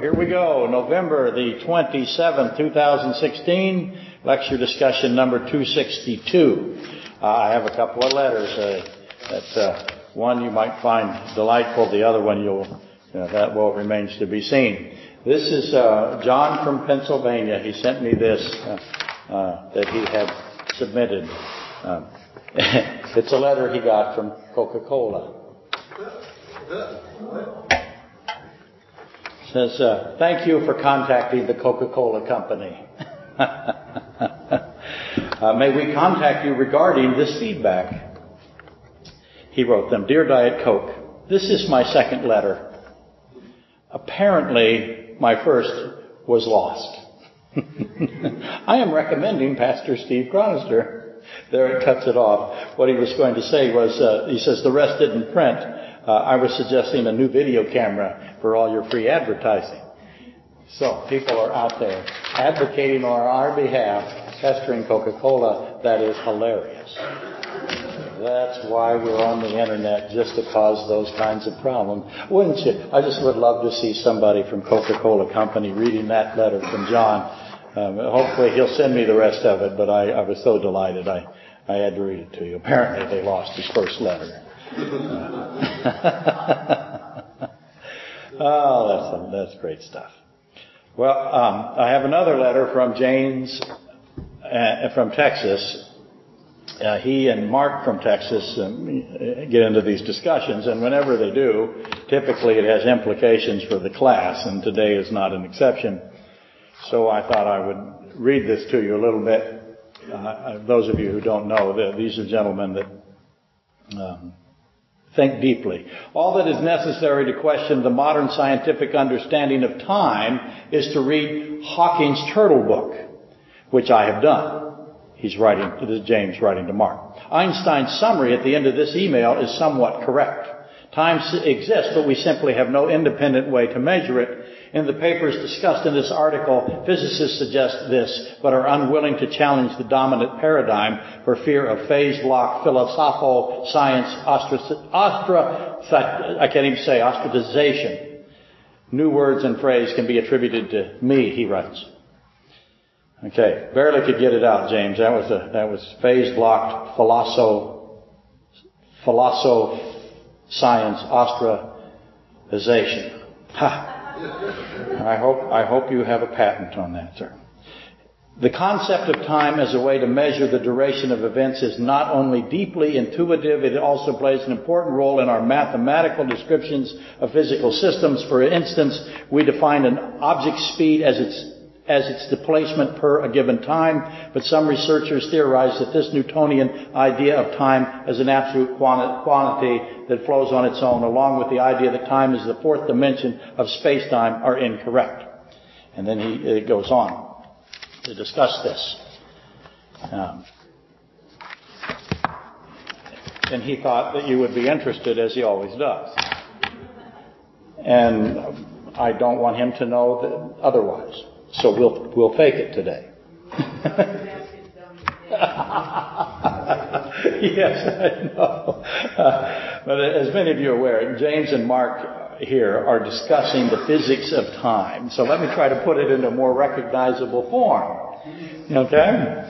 Here we go, November the 27th, 2016, lecture discussion number 262. I have a couple of letters. One you might find delightful, the other one that remains to be seen. This is John from Pennsylvania. He sent me this that he had submitted. It's a letter he got from Coca-Cola. Says, thank you for contacting the Coca-Cola Company. May we contact you regarding this feedback? He wrote them, Dear Diet Coke, this is my second letter. Apparently, my first was lost. I am recommending Pastor Steve Chronister. There it cuts it off. What he was going to say was, he says, the rest didn't print. I was suggesting a new video camera for all your free advertising. So people are out there advocating on our behalf, pestering Coca-Cola. That is hilarious. That's why we're on the internet, just to cause those kinds of problems. Wouldn't you? I just would love to see somebody from Coca-Cola Company reading that letter from John. Hopefully he'll send me the rest of it, but I was so delighted I had to read it to you. Apparently they lost his first letter. Oh, that's great stuff. Well, I have another letter from James from Texas. He and Mark from Texas get into these discussions, and whenever they do, typically it has implications for the class, and today is not an exception. So I thought I would read this to you a little bit. Those of you who don't know, these are gentlemen that think deeply. All that is necessary to question the modern scientific understanding of time is to read Hawking's Turtle Book, which I have done. He's writing, this is James writing to Mark. Einstein's summary at the end of this email is somewhat correct. Time exists, but we simply have no independent way to measure it. In the papers discussed in this article, physicists suggest this, but are unwilling to challenge the dominant paradigm for fear of phase-locked philosophical science ostracization. New words and phrase can be attributed to me, he writes. Okay, barely could get it out, James. That was phase-locked science ostracization. Ha! I hope you have a patent on that, sir. The concept of time as a way to measure the duration of events is not only deeply intuitive, it also plays an important role in our mathematical descriptions of physical systems. For instance, we define an object's speed as its displacement per a given time, but some researchers theorize that this Newtonian idea of time as an absolute quantity that flows on its own, along with the idea that time is the fourth dimension of space-time, are incorrect. And then he goes on to discuss this. And he thought that you would be interested, as he always does. And I don't want him to know that otherwise. So we'll fake it today. Yes, I know. But as many of you are aware, James and Mark here are discussing the physics of time. So let me try to put it into a more recognizable form. Okay?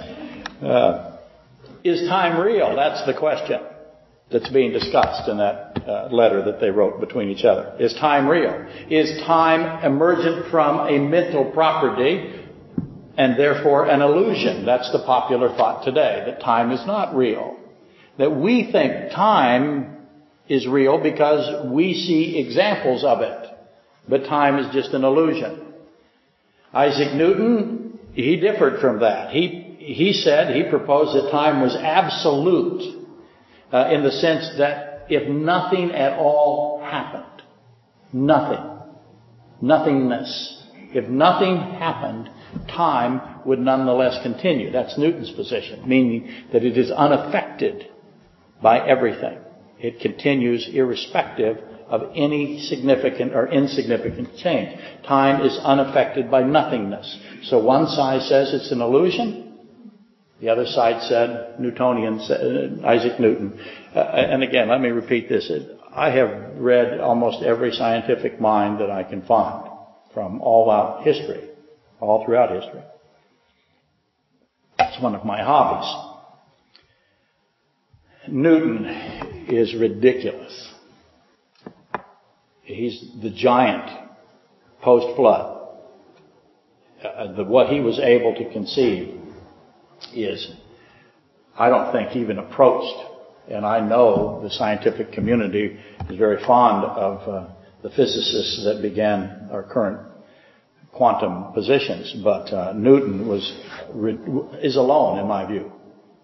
Is time real? That's the question that's being discussed in that letter that they wrote between each other. Is time real? Is time emergent from a mental property and therefore an illusion? That's the popular thought today, that time is not real. That we think time is real because we see examples of it. But time is just an illusion. Isaac Newton, he differed from that. He proposed that time was absolute in the sense that if nothing at all happened, nothingness, if nothing happened, time would nonetheless continue. That's Newton's position, meaning that it is unaffected by everything. It continues irrespective of any significant or insignificant change. Time is unaffected by nothingness. So one side says it's an illusion. The other side said, Isaac Newton. And again, let me repeat this. I have read almost every scientific mind that I can find. from all out history, all throughout history. It's one of my hobbies. Newton is ridiculous. He's the giant post-flood. What he was able to conceive is, I don't think, even approached. And I know the scientific community is very fond of the physicists that began our current quantum positions, but Newton is alone in my view.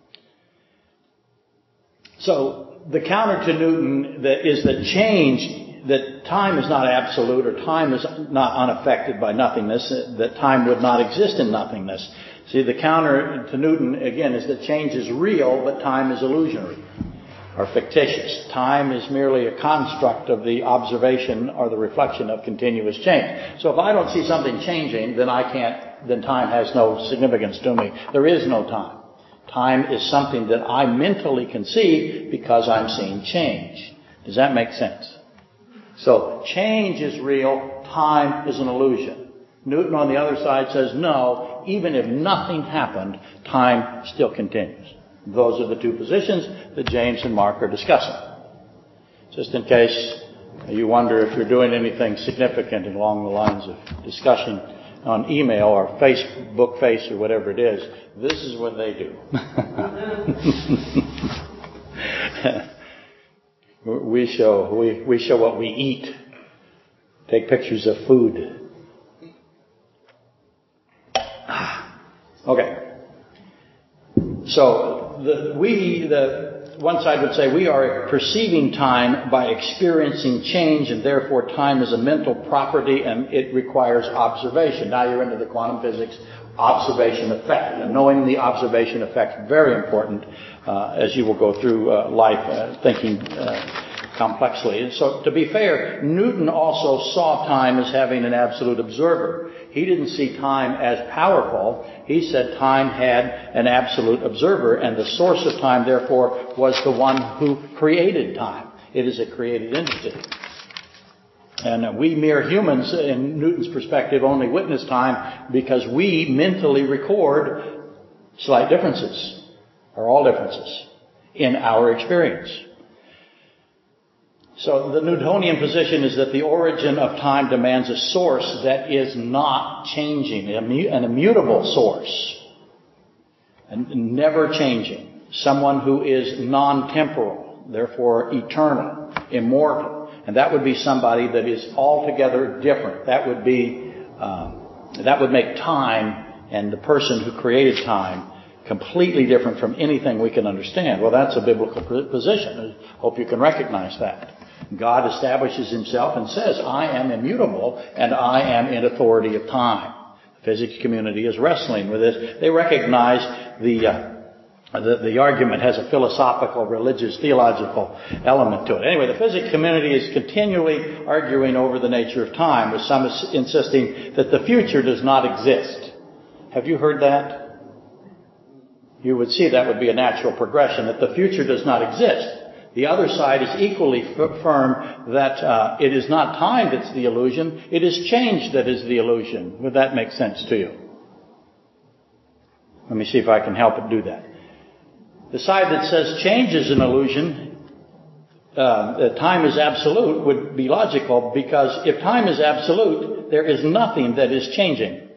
So the counter to Newton is that change, that time is not absolute, or time is not unaffected by nothingness, that time would not exist in nothingness. See, the counter to Newton, again, is that change is real, but time is illusionary or fictitious. Time is merely a construct of the observation or the reflection of continuous change. So if I don't see something changing, then time has no significance to me. There is no time. Time is something that I mentally conceive because I'm seeing change. Does that make sense? So change is real, time is an illusion. Newton on the other side says no, even if nothing happened, time still continues. Those are the two positions that James and Mark are discussing. Just in case you wonder if you're doing anything significant along the lines of discussion on email or Facebook Face or whatever it is, this is what they do. We show what we eat. Take pictures of food. Okay. So one side would say we are perceiving time by experiencing change, and therefore time is a mental property and it requires observation. Now you're into the quantum physics observation effect. And knowing the observation effect, very important as you will go through life thinking complexly. And so, to be fair, Newton also saw time as having an absolute observer. He didn't see time as powerful. He said time had an absolute observer, and the source of time, therefore, was the one who created time. It is a created entity. And we mere humans, in Newton's perspective, only witness time because we mentally record slight differences, or all differences, in our experience. So the Newtonian position is that the origin of time demands a source that is not changing, an immutable source, and never changing. Someone who is non-temporal, therefore eternal, immortal. And that would be somebody that is altogether different. That would make time and the person who created time completely different from anything we can understand. Well, that's a biblical position. I hope you can recognize that. God establishes himself and says, I am immutable and I am in authority of time. The physics community is wrestling with this. They recognize the argument has a philosophical, religious, theological element to it. Anyway, the physics community is continually arguing over the nature of time, with some insisting that the future does not exist. Have you heard that? You would see that would be a natural progression, that the future does not exist. The other side is equally firm that it is not time that's the illusion, it is change that is the illusion. Would that make sense to you? Let me see if I can help it do that. The side that says change is an illusion, that time is absolute, would be logical, because if time is absolute, there is nothing that is changing.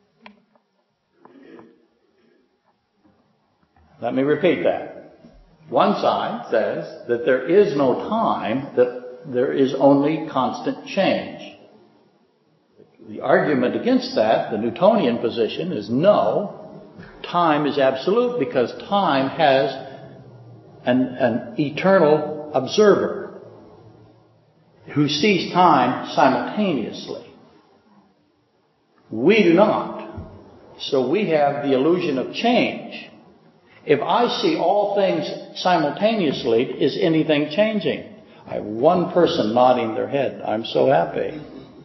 Let me repeat that. One side says that there is no time, that there is only constant change. The argument against that, the Newtonian position, is no, time is absolute because time has an eternal observer who sees time simultaneously. We do not. So we have the illusion of change. If I see all things simultaneously, is anything changing? I have one person nodding their head. I'm so happy.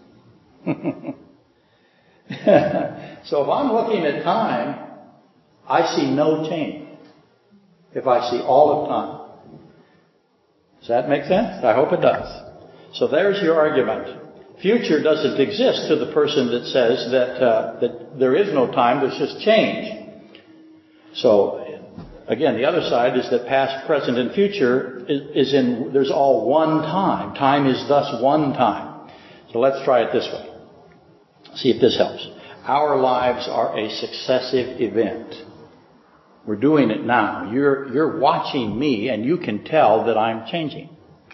So if I'm looking at time, I see no change. If I see all of time. Does that make sense? I hope it does. So there's your argument. Future doesn't exist to the person that says that there is no time, there's just change. So, again, the other side is that past, present, and future there's all one time. Time is thus one time. So let's try it this way. See if this helps. Our lives are a successive event. We're doing it now. You're watching me and you can tell that I'm changing.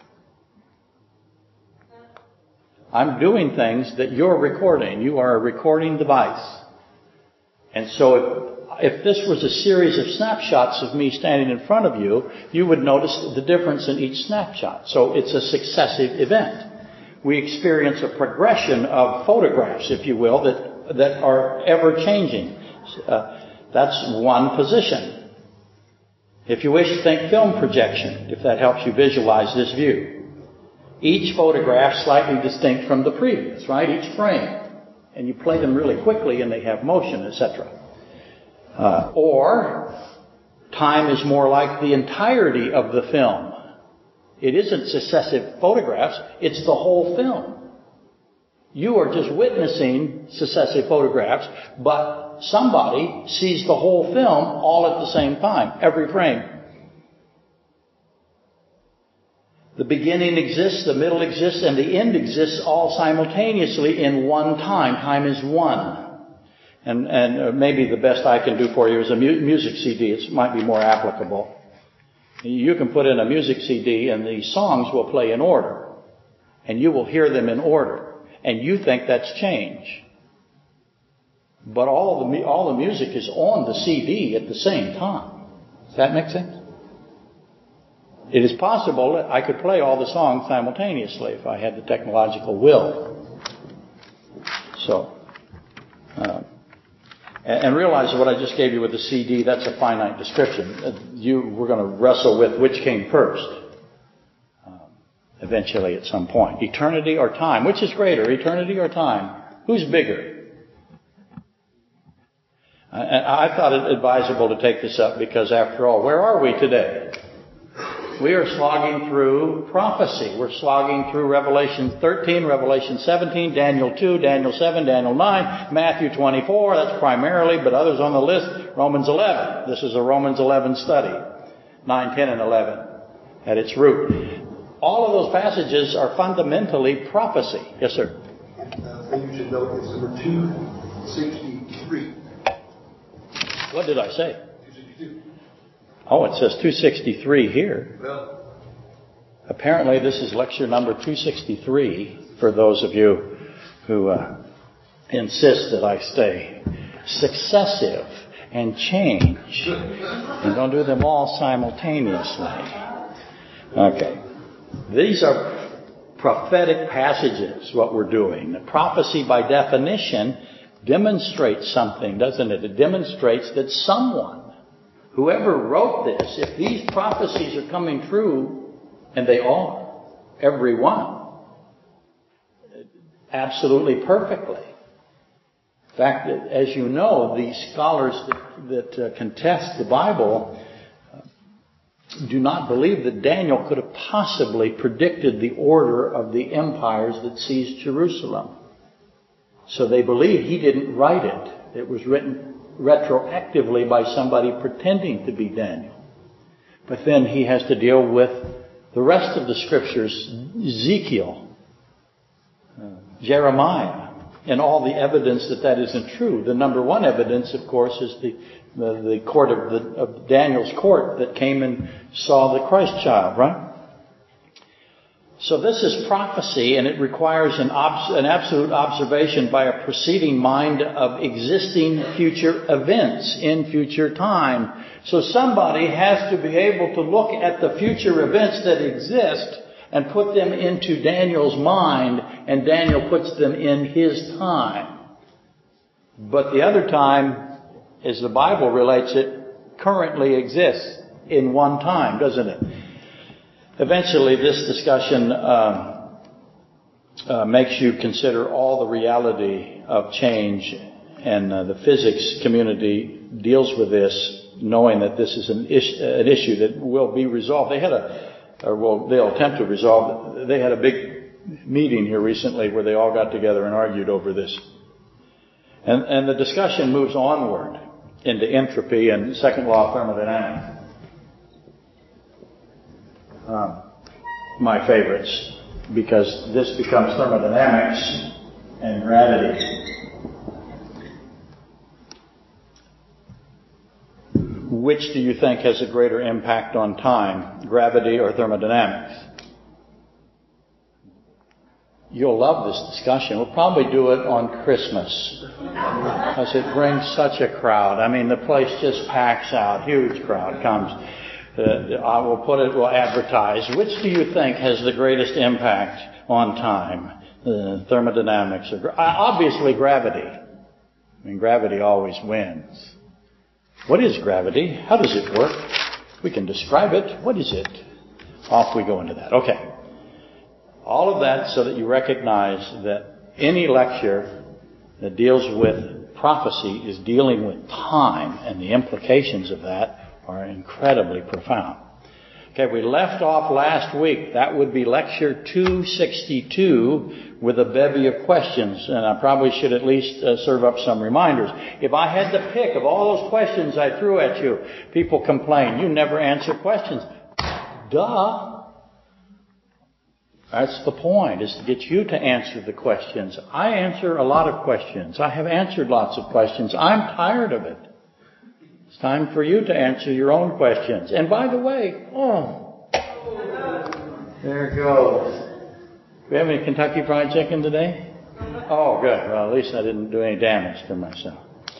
I'm doing things that you're recording. You are a recording device. And so if this was a series of snapshots of me standing in front of you, you would notice the difference in each snapshot. So it's a successive event. We experience a progression of photographs, if you will, that are ever changing. That's one position. If you wish, think film projection, if that helps you visualize this view. Each photograph slightly distinct from the previous, right? Each frame. And you play them really quickly and they have motion, etc. Or time is more like the entirety of the film. It isn't successive photographs, it's the whole film. You are just witnessing successive photographs, but somebody sees the whole film all at the same time, every frame. The beginning exists, the middle exists, and the end exists all simultaneously in one time. Time is one. And maybe the best I can do for you is a music CD. It might be more applicable. You can put in a music CD and the songs will play in order. And you will hear them in order. And you think that's change. But all the music is on the CD at the same time. Does that make sense? It is possible that I could play all the songs simultaneously if I had the technological will. So, and realize that what I just gave you with the CD, that's a finite description. We're going to wrestle with which came first. Eventually at some point. Eternity or time? Which is greater, eternity or time? Who's bigger? I thought it advisable to take this up because after all, where are we today? We are slogging through prophecy. We're slogging through Revelation 13, Revelation 17, Daniel 2, Daniel 7, Daniel 9, Matthew 24. That's primarily, but others on the list, Romans 11. This is a Romans 11 study. 9, 10, and 11 at its root. All of those passages are fundamentally prophecy. Yes, sir? The thing you should note is number 263. What did I say? 262. Oh, it says 263 here. Well, apparently this is lecture number 263 for those of you who insist that I stay successive and change and don't do them all simultaneously. Okay. These are prophetic passages, what we're doing. The prophecy by definition demonstrates something, doesn't it? It demonstrates that someone, whoever wrote this, if these prophecies are coming true, and they are, every one, absolutely perfectly. In fact, as you know, the scholars that contest the Bible do not believe that Daniel could have possibly predicted the order of the empires that seized Jerusalem. So they believe he didn't write it. It was written retroactively by somebody pretending to be Daniel. But then he has to deal with the rest of the scriptures, Ezekiel, Jeremiah, and all the evidence that isn't true. The number one evidence, of course, is the court of Daniel's court that came and saw the Christ child, right? So this is prophecy, and it requires an absolute observation by a preceding mind of existing future events in future time. So somebody has to be able to look at the future events that exist and put them into Daniel's mind, and Daniel puts them in his time. But the other time, as the Bible relates it, currently exists in one time, doesn't it? Eventually, this discussion makes you consider all the reality of change, and the physics community deals with this, knowing that this is an issue that will be resolved. They'll attempt to resolve. They had a big meeting here recently where they all got together and argued over this. And the discussion moves onward into entropy and second law of thermodynamics. My favorites, because this becomes thermodynamics and gravity. Which do you think has a greater impact on time, gravity or thermodynamics? You'll love this discussion. We'll probably do it on Christmas because it brings such a crowd. I mean, the place just packs out. Huge crowd comes. We'll advertise. Which do you think has the greatest impact on time? Thermodynamics or obviously gravity. I mean, gravity always wins. What is gravity? How does it work? We can describe it. What is it? Off we go into that. Okay. All of that so that you recognize that any lecture that deals with prophecy is dealing with time, and the implications of that are incredibly profound. Okay, we left off last week. That would be lecture 262 with a bevy of questions, and I probably should at least serve up some reminders. If I had to pick of all those questions I threw at you, people complain, you never answer questions. Duh! That's the point, is to get you to answer the questions. I answer a lot of questions. I have answered lots of questions. I'm tired of it. It's time for you to answer your own questions. And by the way, there it goes. Do we have any Kentucky Fried Chicken today? Oh, good. Well, at least I didn't do any damage to myself.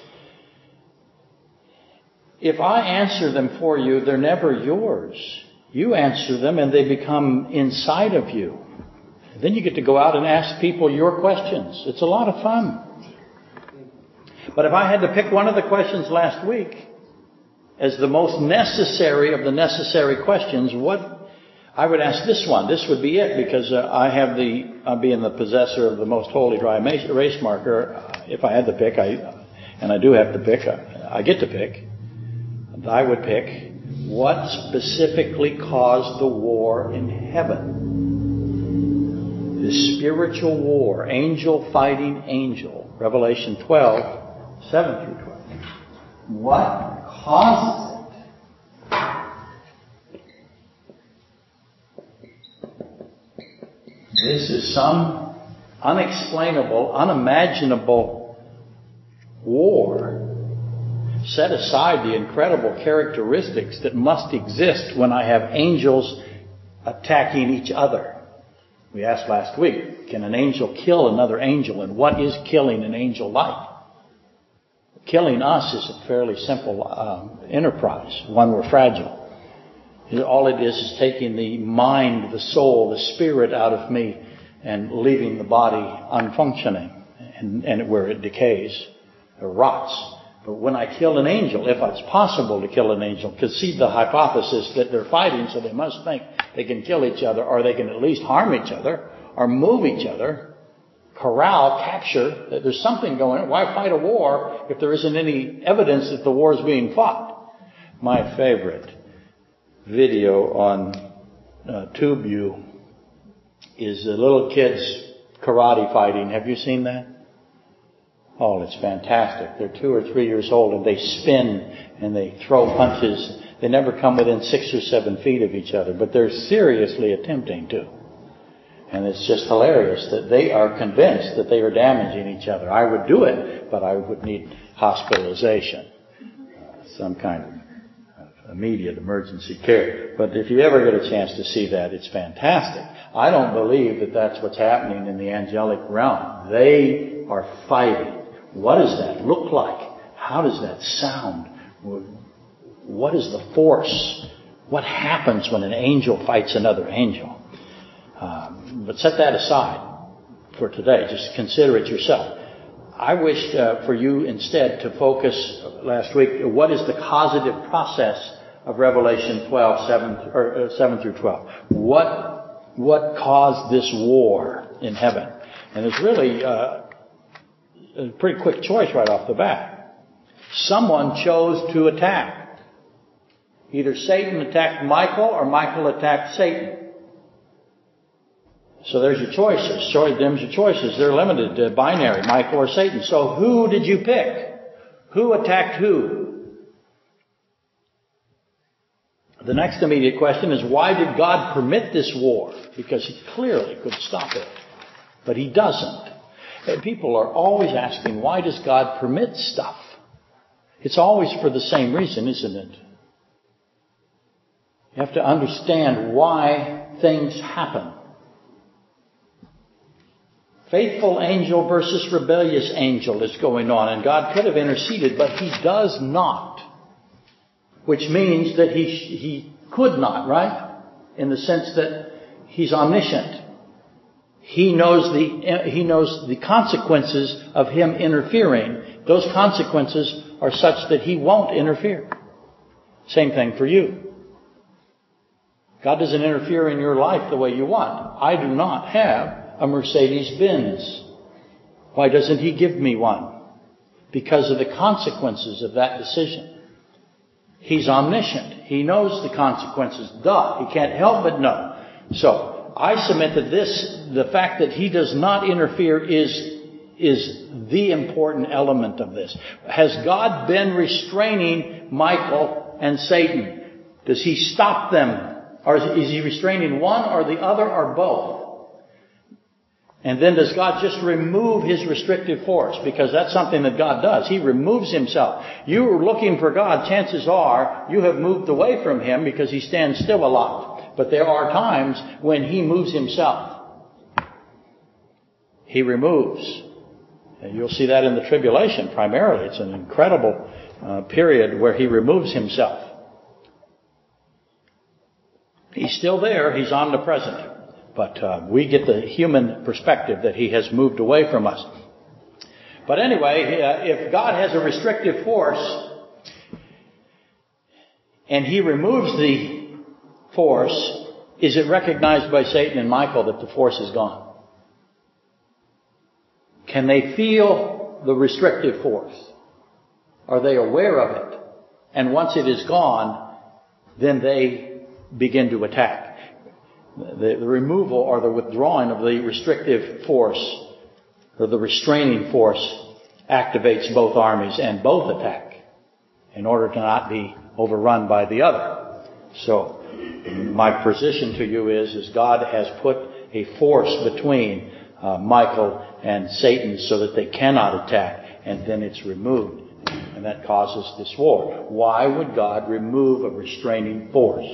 If I answer them for you, they're never yours. You answer them and they become inside of you. Then you get to go out and ask people your questions. It's a lot of fun. But if I had to pick one of the questions last week as the most necessary of the necessary questions, I would ask this one. This would be it, because I'm being the possessor of the most holy dry erase marker. If I had to pick, and I do have to pick, I get to pick. I would pick, what specifically caused the war in heaven? The spiritual war, angel fighting angel. Revelation 12, 7 through 12. What causes it? This is some unexplainable, unimaginable war. Set aside the incredible characteristics that must exist when I have angels attacking each other. We asked last week, can an angel kill another angel? And what is killing an angel like? Killing us is a fairly simple enterprise, one we're fragile. All it is taking the mind, the soul, the spirit out of me and leaving the body unfunctioning and where it decays or rots. But when I kill an angel, if it's possible to kill an angel, concede the hypothesis that they're fighting, so they must think they can kill each other, or they can at least harm each other, or move each other, corral, capture, that there's something going on. Why fight a war if there isn't any evidence that the war is being fought? My favorite video on TubeView is the little kids karate fighting. Have you seen that? Oh, it's fantastic. They're 2 or 3 years old and they spin and they throw punches. They never come within 6 or 7 feet of each other, but they're seriously attempting to. And it's just hilarious that they are convinced that they are damaging each other. I would do it, but I would need hospitalization, some kind of immediate emergency care. But if you ever get a chance to see that, it's fantastic. I don't believe that that's what's happening in the angelic realm. They are fighting. What does that look like? How does that sound? What is the force? What happens when an angel fights another angel? But set that aside for today. Just consider it yourself. I wish for you instead to focus last week, what is the causative process of Revelation 12, 7 through 12? What caused this war in heaven? And it's really a pretty quick choice right off the bat. Someone chose to attack. Either Satan attacked Michael or Michael attacked Satan. So there's your choices. Them's your choices. They're limited, binary, Michael or Satan. So who did you pick? Who attacked who? The next immediate question is, why did God permit this war? Because He clearly could stop it. But He doesn't. And people are always asking, why does God permit stuff? It's always for the same reason, isn't it? You have to understand why things happen. Faithful angel versus rebellious angel is going on, and God could have interceded, but He does not. Which means that He could not, right? In the sense that He's omniscient. He knows the consequences of Him interfering. Those consequences are such that He won't interfere. Same thing for you. God doesn't interfere in your life the way you want. I do not have a Mercedes-Benz. Why doesn't He give me one? Because of the consequences of that decision. He's omniscient. He knows the consequences. He can't help but know. So, I submit that the fact that He does not interfere is the important element of this. Has God been restraining Michael and Satan? Does He stop them? Or is He restraining one or the other or both? And then does God just remove His restrictive force? Because that's something that God does. He removes Himself. You are looking for God. Chances are you have moved away from Him because He stands still a lot. But there are times when He moves Himself. He removes. And you'll see that in the tribulation primarily. It's an incredible period where He removes Himself. He's still there. He's omnipresent. But we get the human perspective that He has moved away from us. But anyway, if God has a restrictive force and He removes the force, is it recognized by Satan and Michael that the force is gone? Can they feel the restrictive force? Are they aware of it? And once it is gone, then they begin to attack. The removal or the withdrawing of the restrictive force or the restraining force activates both armies and both attack in order to not be overrun by the other. So my position to you is God has put a force between Michael and Satan so that they cannot attack, and then it's removed. And that causes this war. Why would God remove a restraining force?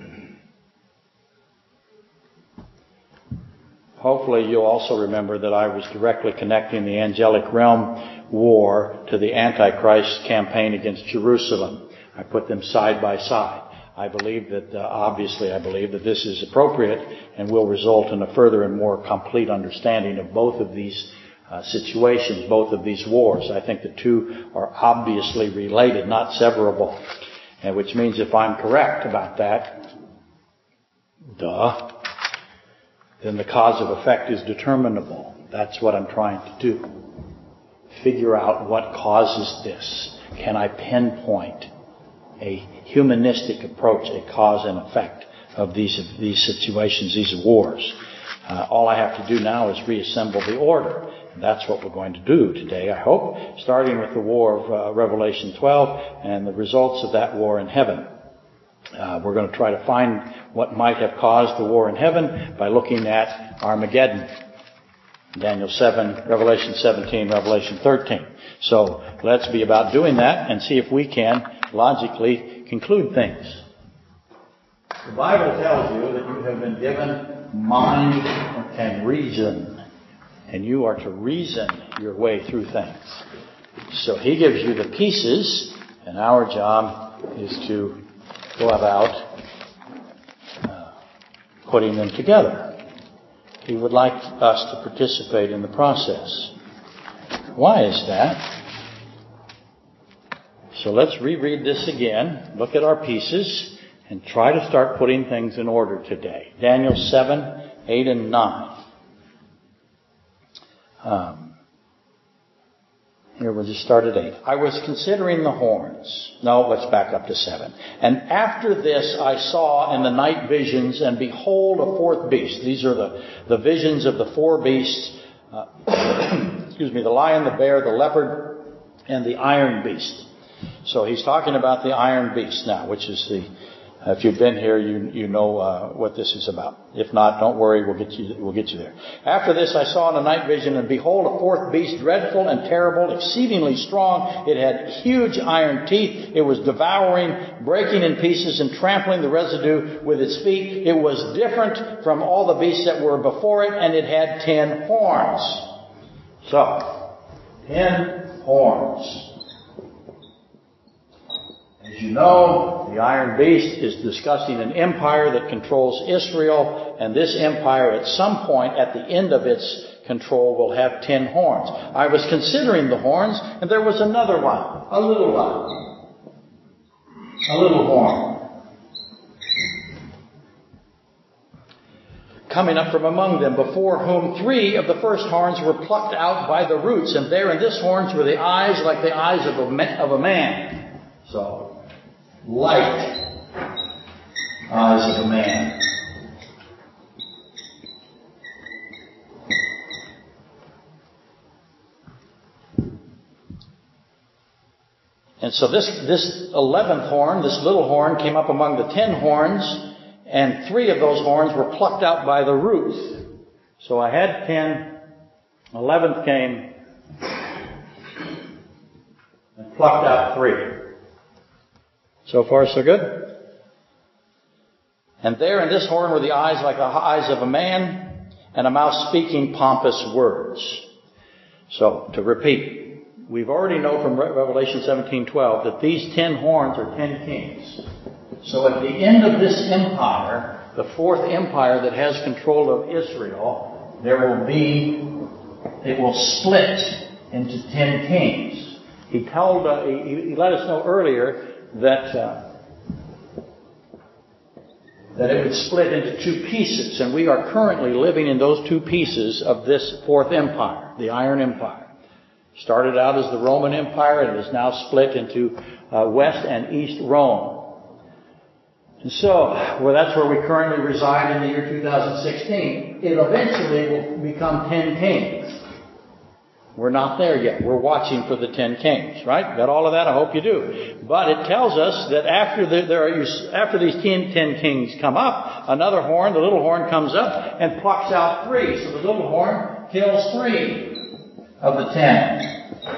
Hopefully you'll also remember that I was directly connecting the angelic realm war to the Antichrist campaign against Jerusalem. I put them side by side. I believe that this is appropriate and will result in a further and more complete understanding of both of these situations, both of these wars. I think the two are obviously related, not severable. And which means if I'm correct about that, then the cause of effect is determinable. That's what I'm trying to do. Figure out what causes this. Can I pinpoint a humanistic approach, a cause and effect of these situations, these wars? All I have to do now is reassemble the order. And that's what we're going to do today, I hope, starting with the war of Revelation 12 and the results of that war in heaven. We're going to try to find what might have caused the war in heaven by looking at Armageddon. Daniel 7, Revelation 17, Revelation 13. So let's be about doing that and see if we can logically conclude things. The Bible tells you that you have been given mind and reason, and you are to reason your way through things. So He gives you the pieces, and our job is to go about putting them together. He would like us to participate in the process. Why is that? So let's reread this again, look at our pieces, and try to start putting things in order today. Daniel 7, 8, and 9. Here we'll just start at 8. I was considering the horns. No, let's back up to 7. And after this I saw in the night visions, and behold, a fourth beast. These are the visions of the four beasts. The lion, the bear, the leopard, and the iron beast. So he's talking about the iron beast now, which is if you've been here, you know what this is about. If not, don't worry, we'll get you there. After this I saw in a night vision, and behold, a fourth beast, dreadful and terrible, exceedingly strong. It had huge iron teeth. It was devouring, breaking in pieces, and trampling the residue with its feet. It was different from all the beasts that were before it, and it had 10 horns. So, 10 horns. As you know, the Iron Beast is discussing an empire that controls Israel, and this empire at some point at the end of its control will have 10 horns. I was considering the horns, and there was another one, a little horn, coming up from among them, before whom 3 of the first horns were plucked out by the roots, and there in this horns were the eyes like the eyes of a man. So, like eyes of a man. And so this 11th horn, this little horn, came up among the 10 horns, and 3 of those horns were plucked out by the roots. So I had 10, 11th came, and plucked out 3. So far, so good. And there in this horn were the eyes like the eyes of a man, and a mouth speaking pompous words. So, to repeat, we've already know from Revelation 17:12 that these 10 horns are 10 kings. So at the end of this empire, the fourth empire that has control of Israel, it will split into 10 kings. He let us know earlier that it would split into 2 pieces, and we are currently living in those 2 pieces of this fourth empire, the Iron Empire. Started out as the Roman Empire and is now split into West and East Rome. And so, that's where we currently reside in the year 2016. It eventually will become 10 kings. We're not there yet. We're watching for the 10 kings, right? Got all of that? I hope you do. But it tells us that after these 10 kings come up, another horn, the little horn, comes up and plucks out 3. So the little horn kills 3 of the 10.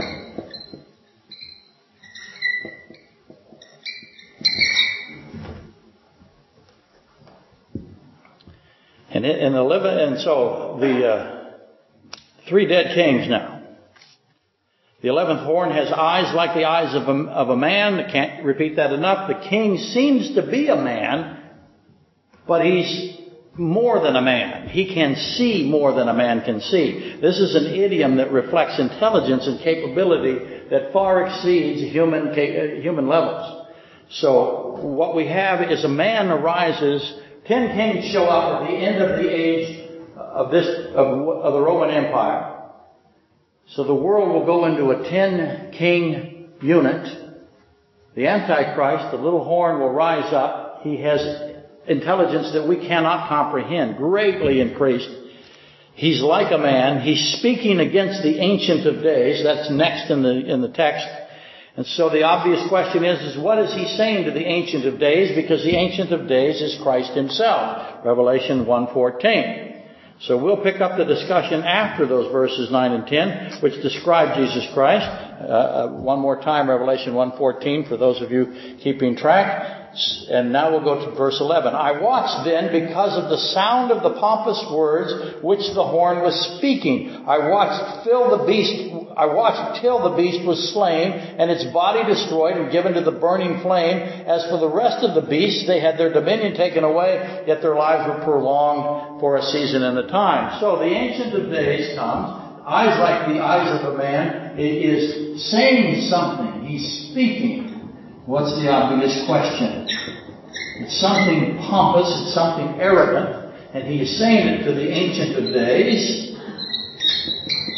And so the 3 dead kings now. The 11th horn has eyes like the eyes of a man. I can't repeat that enough. The king seems to be a man, but he's more than a man. He can see more than a man can see. This is an idiom that reflects intelligence and capability that far exceeds human levels. So what we have is a man arises. 10 kings show up at the end of the age of the Roman Empire. So the world will go into a 10-king unit. The Antichrist, the little horn, will rise up. He has intelligence that we cannot comprehend, greatly increased. He's like a man. He's speaking against the Ancient of Days. That's next in the text. And so the obvious question is what is he saying to the Ancient of Days? Because the Ancient of Days is Christ himself. Revelation 1:14. So we'll pick up the discussion after those verses 9 and 10, which describe Jesus Christ. One more time, Revelation 1:14, for those of you keeping track. And now we'll go to verse 11. I watched then because of the sound of the pompous words which the horn was speaking. I watched till the beast was slain, and its body destroyed and given to the burning flame. As for the rest of the beasts, they had their dominion taken away, yet their lives were prolonged for a season and a time. So the Ancient of Days comes, eyes like the eyes of a man, is saying something. He's speaking. What's the obvious question? It's something pompous, it's something arrogant, and he is saying it to the Ancient of Days. The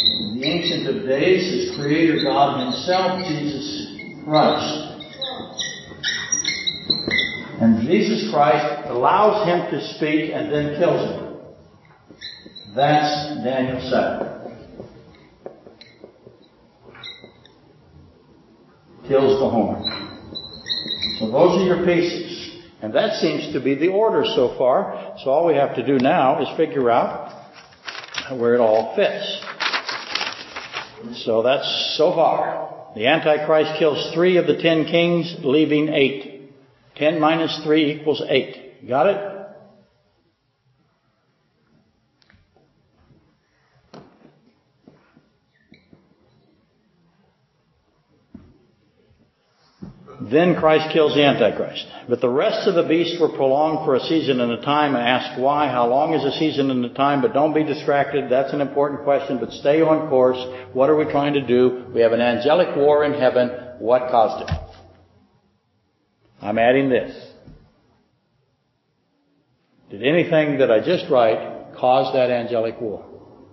the Ancient of Days, His Creator God Himself, Jesus Christ. And Jesus Christ allows him to speak and then kills him. That's Daniel 7. Kills the horn. So those are your pieces. And that seems to be the order so far. So all we have to do now is figure out where it all fits. So that's so far. The Antichrist kills 3 of the 10 kings, leaving 8. 10 minus 3 equals 8. Got it? Then Christ kills the Antichrist. But the rest of the beasts were prolonged for a season and a time. I ask why. How long is a season and a time? But don't be distracted. That's an important question. But stay on course. What are we trying to do? We have an angelic war in heaven. What caused it? I'm adding this. Did anything that I just write cause that angelic war?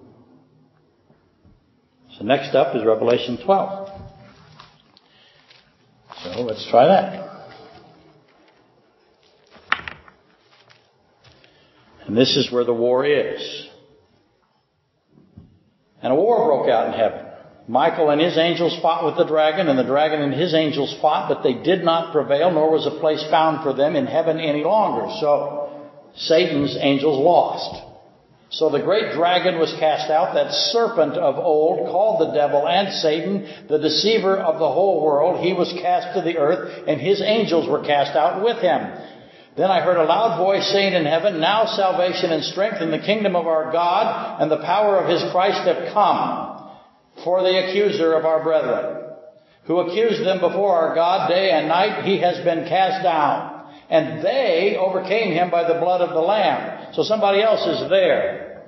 So next up is Revelation 12. So let's try that. And this is where the war is. And a war broke out in heaven. Michael and his angels fought with the dragon, and the dragon and his angels fought, but they did not prevail, nor was a place found for them in heaven any longer. So Satan's angels lost. So the great dragon was cast out, that serpent of old, called the devil and Satan, the deceiver of the whole world. He was cast to the earth, and his angels were cast out with him. Then I heard a loud voice saying in heaven, now salvation and strength and the kingdom of our God and the power of his Christ have come. For the accuser of our brethren, who accused them before our God day and night, he has been cast down. And they overcame him by the blood of the Lamb. So somebody else is there.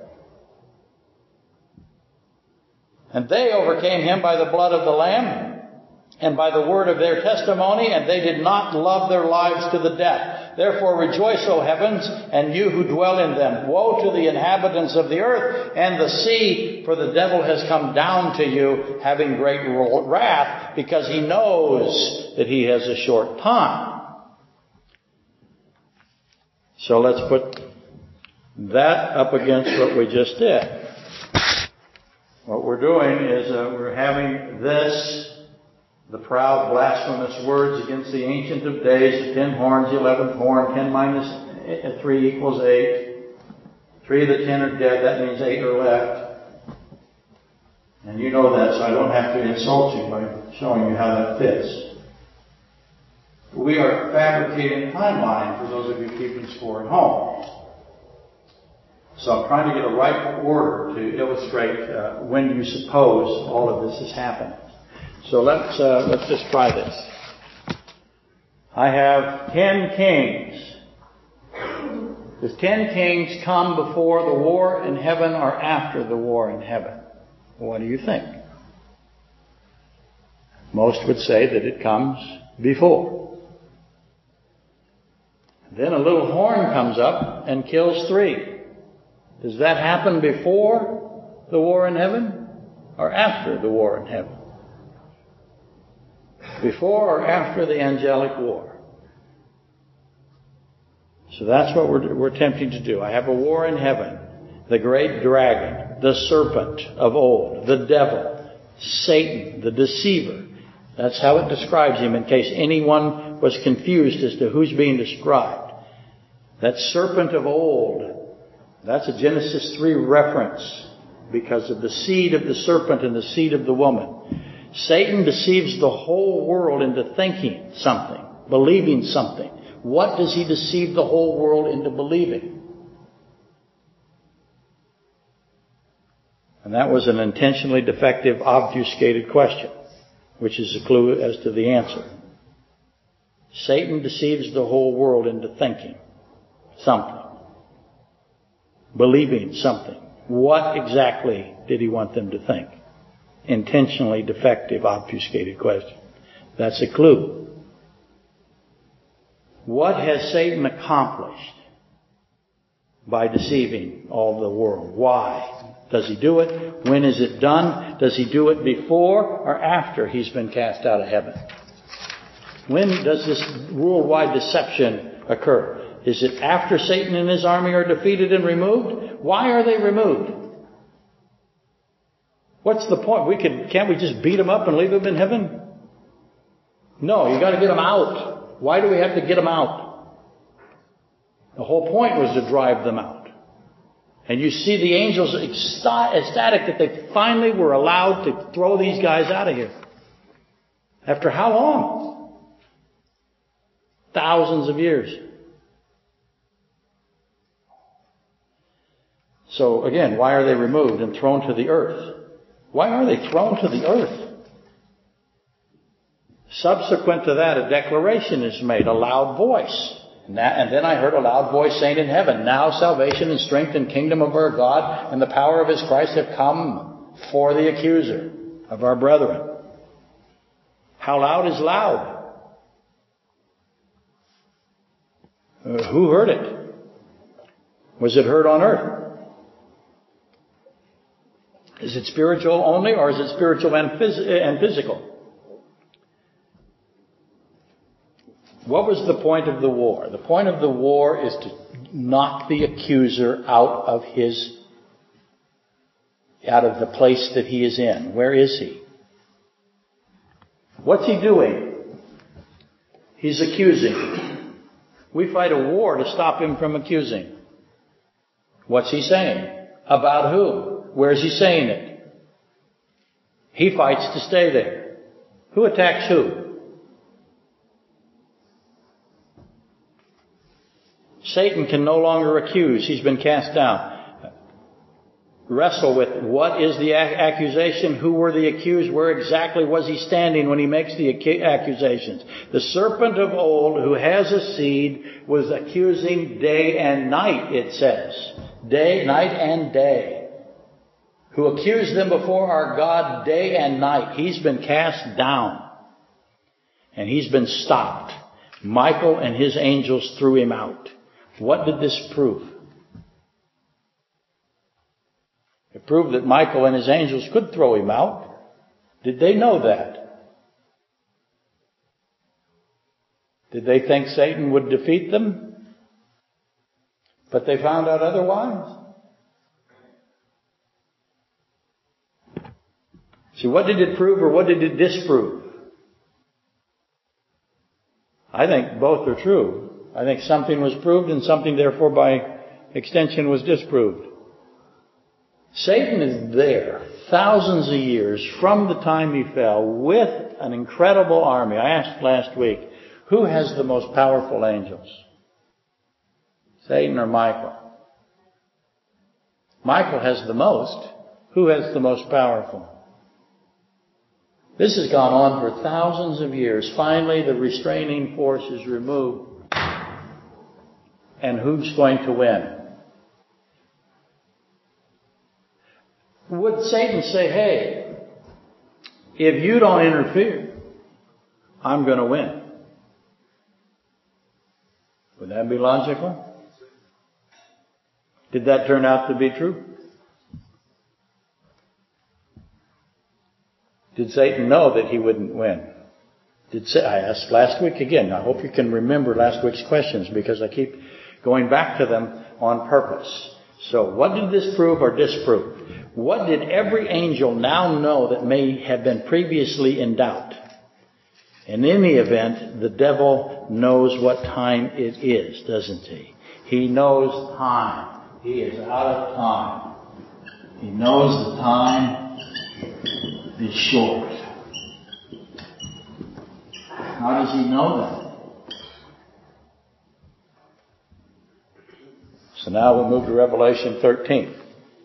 And they overcame him by the blood of the Lamb and by the word of their testimony, and they did not love their lives to the death. Therefore rejoice, O heavens, and you who dwell in them. Woe to the inhabitants of the earth and the sea, for the devil has come down to you, having great wrath, because he knows that he has a short time. So let's put that up against what we just did. What we're doing is we're having this, the proud blasphemous words against the Ancient of Days, the 10 horns, the 11th horn, 10 minus 3 equals 8. 3 of the 10 are dead, that means 8 are left. And you know that, so I don't have to insult you by showing you how that fits. We are fabricating a timeline for those of you keeping score at home. So I'm trying to get a right order to illustrate when you suppose all of this is happening. So let's just try this. I have 10 kings. Does 10 kings come before the war in heaven or after the war in heaven? What do you think? Most would say that it comes before. Then a little horn comes up and kills 3. Does that happen before the war in heaven or after the war in heaven? Before or after the angelic war? So that's what we're attempting to do. I have a war in heaven. The great dragon, the serpent of old, the devil, Satan, the deceiver. That's how it describes him in case anyone was confused as to who's being described. That serpent of old, that's a Genesis 3 reference because of the seed of the serpent and the seed of the woman. Satan deceives the whole world into thinking something, believing something. What does he deceive the whole world into believing? And that was an intentionally defective, obfuscated question, which is a clue as to the answer. Satan deceives the whole world into thinking something, believing something. What exactly did he want them to think? Intentionally defective, obfuscated question. That's a clue. What has Satan accomplished by deceiving all the world? Why? does he do it? When is it done? Does he do it before or after he's been cast out of heaven? When does this worldwide deception occur? Is it after Satan and his army are defeated and removed? Why are they removed? What's the point? Can't we just beat them up and leave them in heaven? No, you got to get them out. Why do we have to get them out? The whole point was to drive them out. And you see the angels ecstatic that they finally were allowed to throw these guys out of here. After how long? Thousands of years. So again, why are they removed and thrown to the earth? Why are they thrown to the earth? Subsequent to that, a declaration is made, a loud voice. And then I heard a loud voice saying in heaven, now salvation and strength and kingdom of our God and the power of his Christ have come for the accuser of our brethren. How loud is loud? Who heard it? Was it heard on earth? Is it spiritual only, or is it spiritual and physical? What was the point of the war? The point of the war is to knock the accuser out of the place that he is in. Where is he? What's he doing? He's accusing. We fight a war to stop him from accusing. What's he saying? About who? Where's he saying it? He fights to stay there. Who attacks who? Satan can no longer accuse. He's been cast down. Wrestle with what is the accusation? Who were the accused? Where exactly was he standing when he makes the accusations? The serpent of old who has a seed was accusing day and night, it says. Night and day. Who accused them before our God day and night. He's been cast down. And he's been stopped. Michael and his angels threw him out. What did this prove? It proved that Michael and his angels could throw him out. Did they know that? Did they think Satan would defeat them? But they found out otherwise. See, what did it prove or what did it disprove? I think both are true. I think something was proved and something therefore by extension was disproved. Satan is there thousands of years from the time he fell with an incredible army. I asked last week, who has the most powerful angels? Satan or Michael? Michael has the most. Who has the most powerful? This has gone on for thousands of years. Finally, the restraining force is removed. And who's going to win? Would Satan say, hey, if you don't interfere, I'm going to win? Would that be logical? Did that turn out to be true? Did Satan know that he wouldn't win? I asked last week again. I hope you can remember last week's questions because I keep going back to them on purpose. So what did this prove or disprove? What did every angel now know that may have been previously in doubt? And in the event, the devil knows what time it is, doesn't he? He knows time. He is out of time. He knows the time is short. How does he know that? So now we'll move to Revelation 13.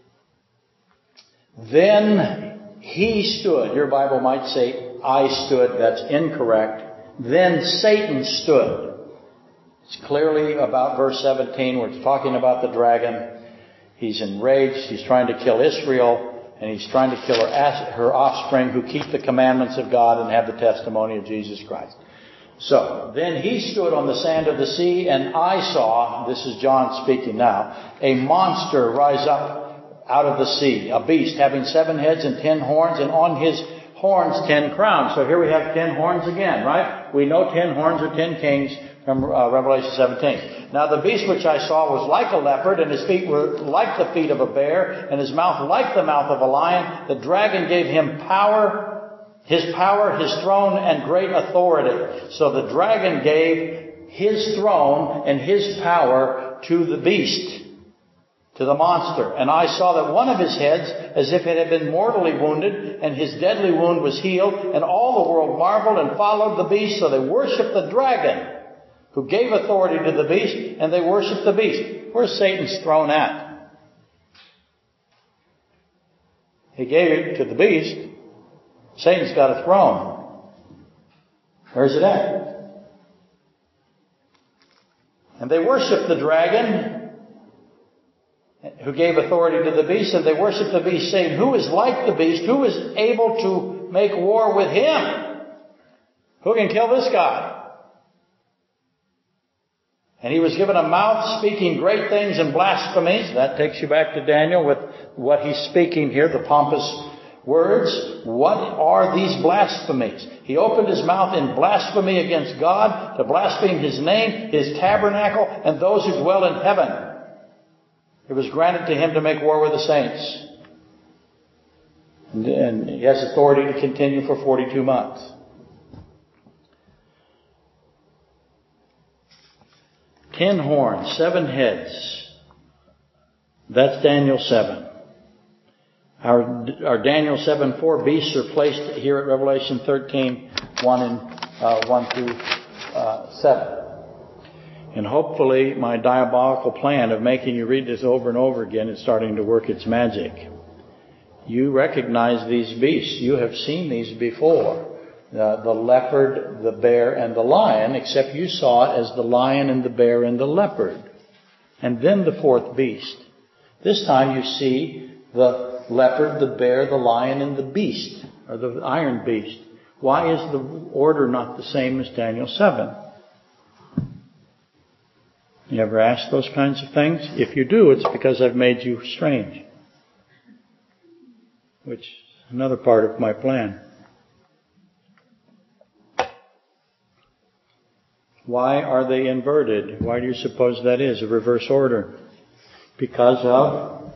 Then he stood. Your Bible might say, I stood. That's incorrect. Then Satan stood. It's clearly about verse 17 where it's talking about the dragon. He's enraged. He's trying to kill Israel. And he's trying to kill her offspring who keep the commandments of God and have the testimony of Jesus Christ. So, then he stood on the sand of the sea, and I saw, this is John speaking now, a monster rise up out of the sea, a beast having 7 heads and 10 horns, and on his horns 10 crowns. So here we have 10 horns again, right? We know 10 horns are 10 kings from Revelation 17. Now the beast which I saw was like a leopard, and his feet were like the feet of a bear, and his mouth like the mouth of a lion. The dragon gave him power, his throne, and great authority. So the dragon gave his throne and his power to the beast, to the monster. And I saw that one of his heads, as if it had been mortally wounded, and his deadly wound was healed, and all the world marveled and followed the beast. So they worshiped the dragon, who gave authority to the beast, and they worshiped the beast. Where's Satan's throne at? He gave it to the beast. Satan's got a throne. Where's it at? And they worshiped the dragon, who gave authority to the beast, and they worshiped the beast, saying, who is like the beast? Who is able to make war with him? Who can kill this guy? And he was given a mouth speaking great things and blasphemies. That takes you back to Daniel with what he's speaking here, the pompous words. What are these blasphemies? He opened his mouth in blasphemy against God, to blaspheme his name, his tabernacle, and those who dwell in heaven. It was granted to him to make war with the saints. And he has authority to continue for 42 months. Ten horns, 7 heads. That's Daniel 7. Our Daniel 7, 4 beasts are placed here at Revelation 13, 1 through 7. And hopefully my diabolical plan of making you read this over and over again is starting to work its magic. You recognize these beasts. You have seen these before. The leopard, the bear, and the lion, except you saw it as the lion and the bear and the leopard. And then the 4th beast. This time you see the leopard, the bear, the lion, and the beast, or the iron beast. Why is the order not the same as Daniel 7? You ever ask those kinds of things? If you do, it's because I've made you strange. Which is another part of my plan. Why are they inverted? Why do you suppose that is, a reverse order? Because of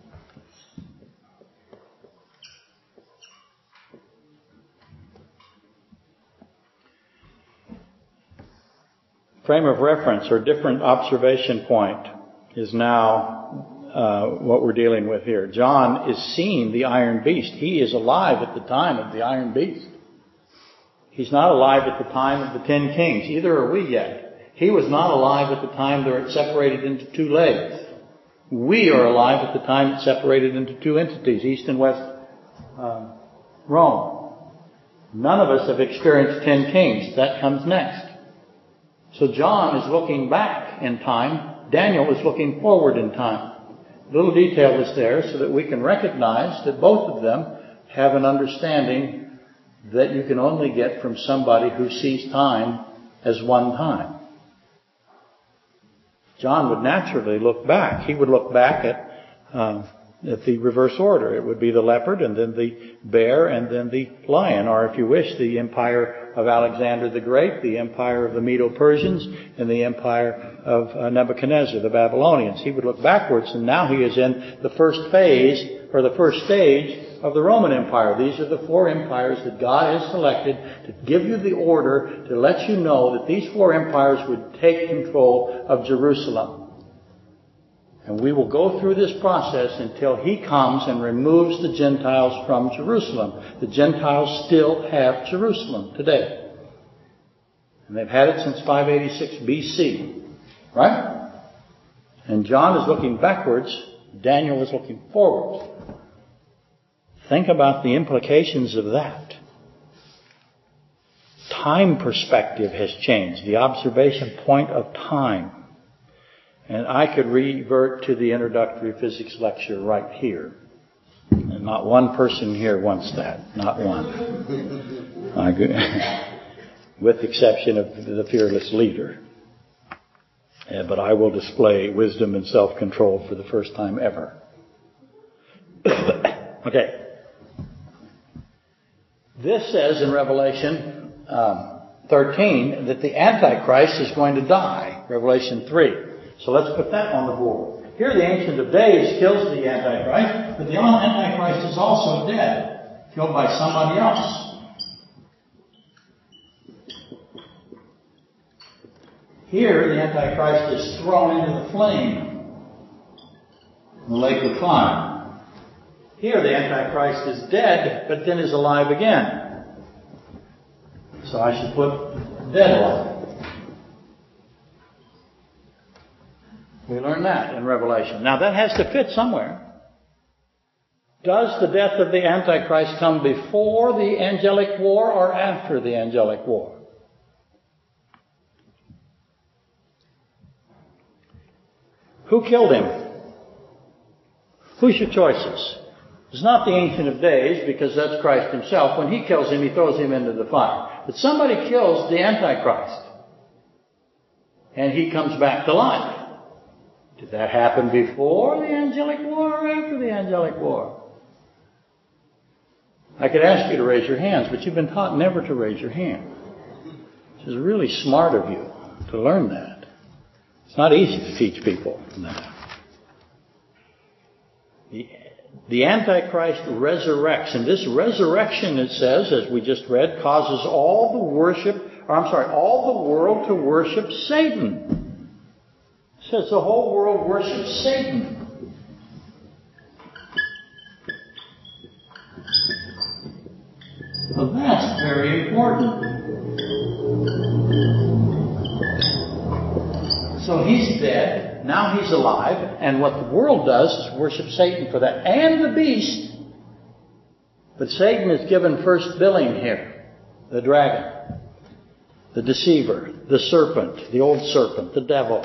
frame of reference or different observation point is now what we're dealing with here. John is seeing the iron beast. He is alive at the time of the iron beast. He's not alive at the time of the 10 kings. Either are we yet. He was not alive at the time they were separated into 2 legs. We are alive at the time it's separated into 2 entities, East and West Rome. None of us have experienced 10 kings. That comes next. So John is looking back in time. Daniel is looking forward in time. Little detail is there so that we can recognize that both of them have an understanding that you can only get from somebody who sees time as one time. John would naturally look back. He would look back at the reverse order. It would be the leopard and then the bear and then the lion, or if you wish, the empire of Alexander the Great, the empire of the Medo-Persians, and the empire of Nebuchadnezzar, the Babylonians. He would look backwards, and now he is in the first phase, or the first stage of the Roman Empire. These are the 4 empires that God has selected to give you the order to let you know that these 4 empires would take control of Jerusalem. And we will go through this process until He comes and removes the Gentiles from Jerusalem. The Gentiles still have Jerusalem today. And they've had it since 586 BC. Right? And John is looking backwards. Daniel is looking forwards. Think about the implications of that. Time perspective has changed. The observation point of time. And I could revert to the introductory physics lecture right here. And not one person here wants that. Not one. With the exception of the fearless leader. But I will display wisdom and self-control for the first time ever. Okay. This says in Revelation 13 that the Antichrist is going to die. Revelation 3. So let's put that on the board. Here the Ancient of Days kills the Antichrist, but the Antichrist is also dead, killed by somebody else. Here the Antichrist is thrown into the flame, the lake of fire. Here the Antichrist is dead, but then is alive again. So I should put dead alive. We learn that in Revelation. Now that has to fit somewhere. Does the death of the Antichrist come before the angelic war or after the angelic war? Who killed him? Who's your choices? It's not the Ancient of Days, because that's Christ himself. When he kills him, he throws him into the fire. But somebody kills the Antichrist. And he comes back to life. Did that happen before the angelic war or after the angelic war? I could ask you to raise your hands, but you've been taught never to raise your hand. This is really smart of you to learn that. It's not easy to teach people that. The Antichrist resurrects, and this resurrection, it says, as we just read, causes all the world to worship Satan. It says the whole world worships Satan. Well, that's very important. So he's dead, now he's alive, and what the world does is worship Satan for that, and the beast. But Satan is given first billing here. The dragon, the deceiver, the serpent, the old serpent, the devil.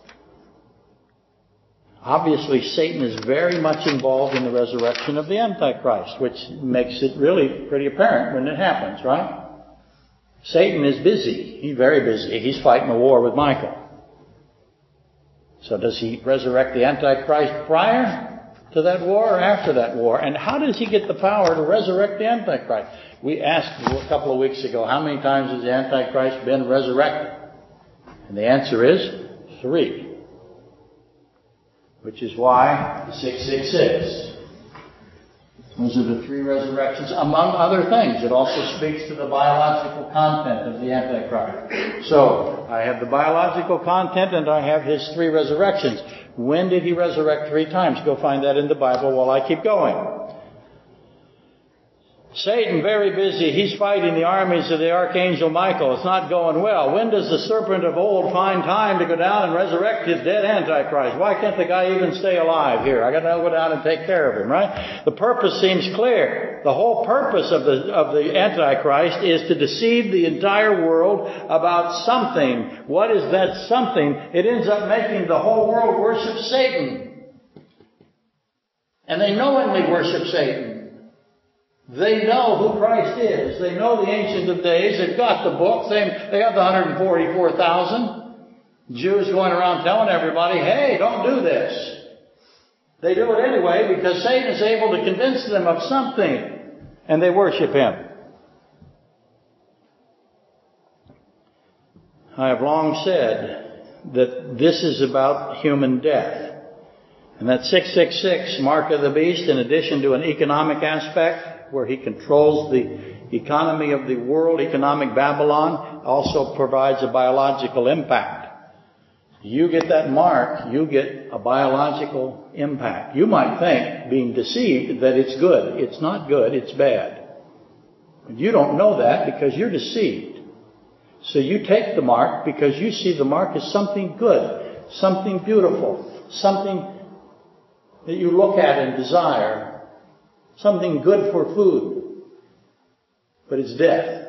Obviously, Satan is very much involved in the resurrection of the Antichrist, which makes it really pretty apparent when it happens, right? Satan is busy. He's very busy. He's fighting a war with Michael. So does he resurrect the Antichrist prior to that war or after that war? And how does he get the power to resurrect the Antichrist? We asked a couple of weeks ago, how many times has the Antichrist been resurrected? And the answer is 3. Which is why the 666. Those are the 3 resurrections, among other things. It also speaks to the biological content of the Antichrist. So, I have the biological content and I have his 3 resurrections. When did he resurrect 3 times? Go find that in the Bible while I keep going. Satan, very busy. He's fighting the armies of the Archangel Michael. It's not going well. When does the serpent of old find time to go down and resurrect his dead Antichrist? Why can't the guy even stay alive here? I got to go down and take care of him, right? The purpose seems clear. The whole purpose of the Antichrist is to deceive the entire world about something. What is that something? It ends up making the whole world worship Satan. And they knowingly worship Satan. They know who Christ is. They know the Ancient of Days. They've got the book. They have the 144,000 Jews going around telling everybody, hey, don't do this. They do it anyway because Satan is able to convince them of something. And they worship him. I have long said that this is about human death. And that 666, mark of the beast, in addition to an economic aspect, where he controls the economy of the world, economic Babylon, also provides a biological impact. You get that mark, you get a biological impact. You might think, being deceived, that it's good. It's not good, it's bad. And you don't know that because you're deceived. So you take the mark because you see the mark as something good, something beautiful, something that you look at and desire. Something good for food, but it's death.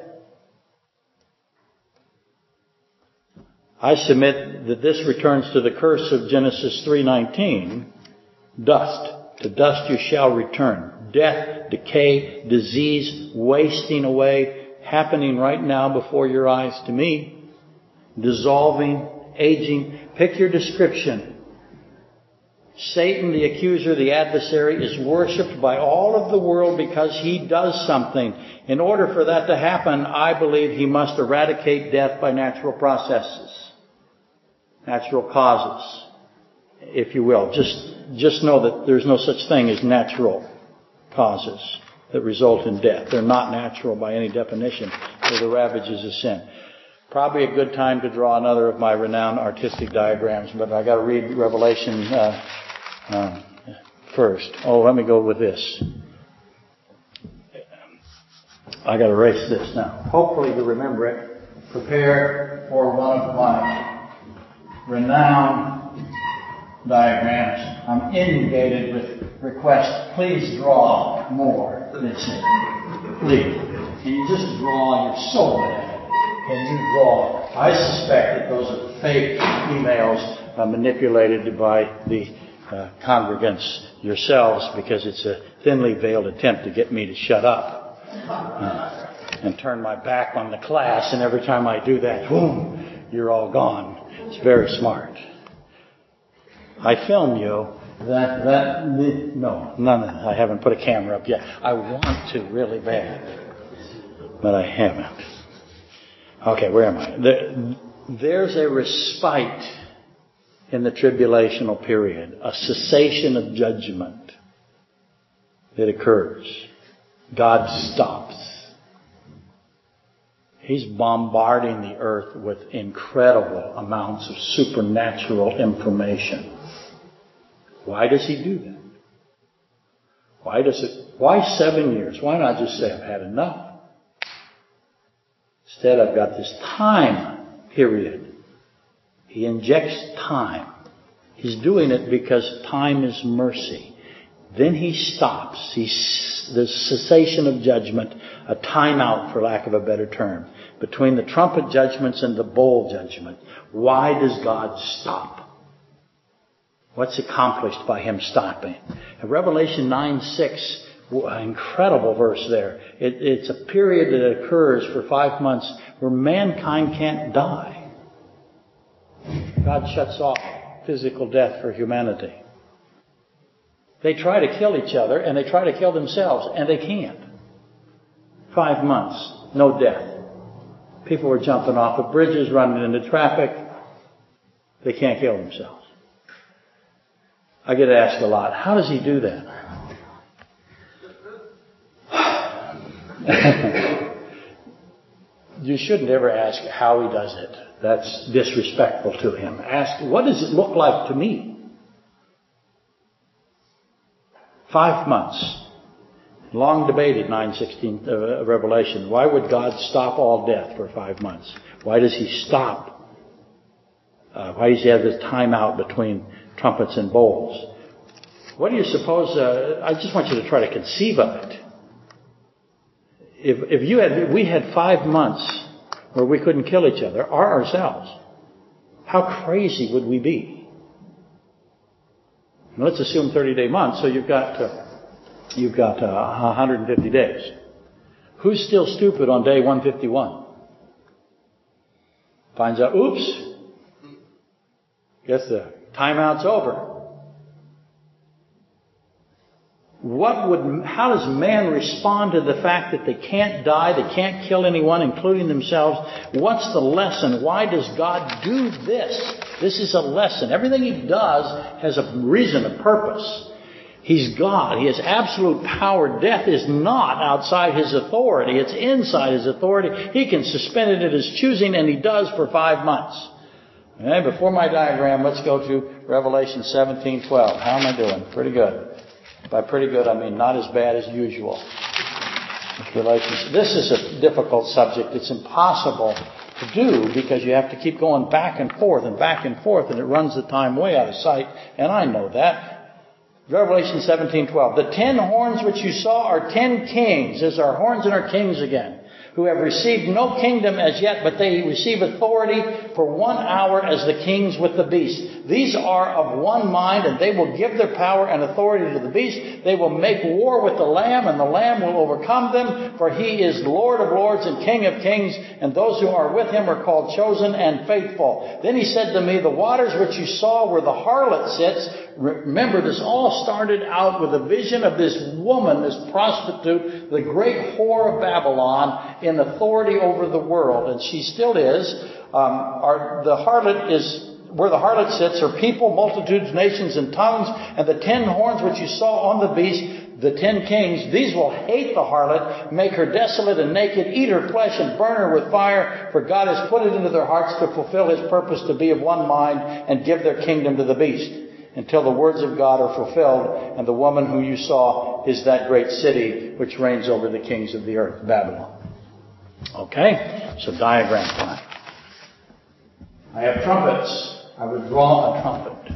I submit that this returns to the curse of Genesis 3:19. Dust. To dust you shall return. Death, decay, disease, wasting away, happening right now before your eyes to me. Dissolving, aging. Pick your description. Satan, the accuser, the adversary, is worshipped by all of the world because he does something. In order for that to happen, I believe he must eradicate death by natural processes, natural causes, if you will. Just know that there's no such thing as natural causes that result in death. They're not natural by any definition. They're the ravages of sin. Probably a good time to draw another of my renowned artistic diagrams, but I got to read Revelation first. Oh, let me go with this. I got to erase this now. Hopefully you remember it. Prepare for one of my renowned diagrams. I'm inundated with requests. Please draw more. Please. Can you just draw? You're so bad. Can you draw? I suspect that those are fake emails manipulated by the congregants yourselves, because it's a thinly veiled attempt to get me to shut up and turn my back on the class. And every time I do that, boom, you're all gone. It's very smart. I film you. No, none of that. I haven't put a camera up yet. I want to really bad, but I haven't. Okay, where am I? There's a respite in the tribulational period, a cessation of judgment that occurs. God stops. He's bombarding the earth with incredible amounts of supernatural information. Why does he do that? Why 7 years? Why not just say, I've had enough? Instead, I've got this time period. He injects time. He's doing it because time is mercy. Then he stops. The cessation of judgment, a timeout, for lack of a better term, between the trumpet judgments and the bowl judgment. Why does God stop? What's accomplished by him stopping? Revelation 9:6, incredible verse there. It's a period that occurs for 5 months where mankind can't die. God shuts off physical death for humanity. They try to kill each other and they try to kill themselves, and they can't. 5 months, no death. People were jumping off of bridges, running into traffic. They can't kill themselves. I get asked a lot, how does he do that? You shouldn't ever ask how he does it. That's disrespectful to him. Ask, what does it look like to me? 5 months. Long debated, 9:16 Revelation. Why would God stop all death for 5 months? Why does he stop? Why does he have this time out between trumpets and bowls? What do you suppose? I just want you to try to conceive of it. If we had 5 months where we couldn't kill each other or ourselves, how crazy would we be? Now, let's assume 30-day months, so you've got 150 days. Who's still stupid on day 151? Finds out, oops, guess the timeout's over. How does man respond to the fact that they can't die, they can't kill anyone, including themselves? What's the lesson? Why does God do this? This is a lesson. Everything he does has a reason, a purpose. He's God. He has absolute power. Death is not outside his authority. It's inside his authority. He can suspend it at his choosing, and he does for 5 months. Okay, before my diagram, let's go to Revelation 17:12. How am I doing? Pretty good. By pretty good, I mean not as bad as usual. This is a difficult subject. It's impossible to do because you have to keep going back and forth, and it runs the time way out of sight, and I know that. Revelation 17:12. The 10 horns which you saw are 10 kings. There's our horns and our kings again. who have received no kingdom as yet, but they receive authority for 1 hour as the kings with the beast. These are of one mind, and they will give their power and authority to the beast. They will make war with the Lamb, and the Lamb will overcome them, for he is Lord of lords and King of kings, and those who are with him are called chosen and faithful. Then he said to me, the waters which you saw where the harlot sits. Remember, this all started out with a vision of this woman, this prostitute, the great whore of Babylon, in authority over the world, and she still is. The harlot is where the harlot sits are people, multitudes, nations, and tongues, and the 10 horns which you saw on the beast, the 10 kings, these will hate the harlot, make her desolate and naked, eat her flesh and burn her with fire, for God has put it into their hearts to fulfill his purpose to be of one mind and give their kingdom to the beast, until the words of God are fulfilled, and the woman who you saw is that great city which reigns over the kings of the earth, Babylon. Okay, so diagram time. I have trumpets. I would draw a trumpet.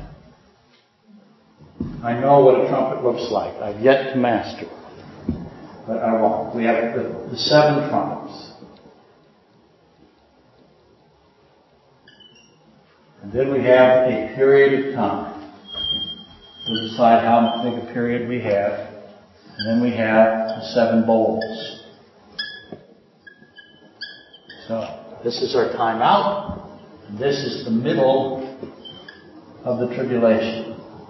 I know what a trumpet looks like. I've yet to master it, but I won't. We have the 7 trumpets. And then we have a period of time. We'll decide how big a period we have. And then we have the 7 bowls. So this is our time out. And this is the middle of the tribulation.